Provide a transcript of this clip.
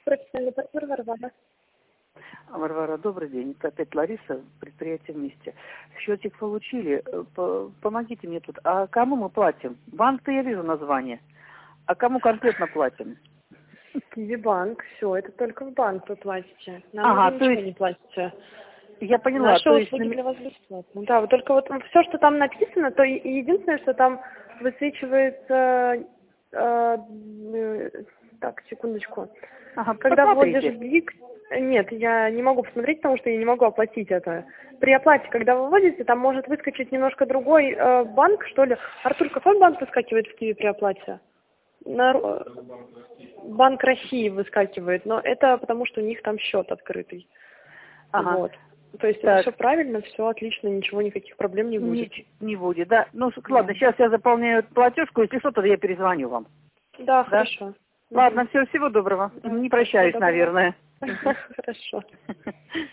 Профессиональный партнер Варвара. Варвара, добрый день. Это опять Лариса, предприятие «Вместе». Счетик получили. Помогите мне тут. А кому мы платим? Банк-то я вижу название. А кому конкретно платим? Киви-банк. Все, это только в банк вы платите. Нам Ага, уже то ничего есть не платите. я поняла. Наши То есть услуги для вас бесплатны. Да, вот только вот все, что там написано, то единственное, что там высвечивается... так, секундочку. Ага, Когда вводишь посмотрите. ГИК... Нет, я не могу посмотреть, потому что я не могу оплатить это. При оплате, когда вы вводите, там может выскочить немножко другой банк, что ли. Артур, какой банк выскакивает в Киви при оплате? Банк России выскакивает, но это потому, что у них там счет открытый. Ага. Вот. То есть это все правильно, все отлично, ничего, никаких проблем не будет. Не будет, да? Ну, ладно, сейчас я заполняю платежку, если что, тогда я перезвоню вам. Да, хорошо. Ладно, всего доброго. Да. Не прощаюсь, Всего доброго. наверное. Хорошо.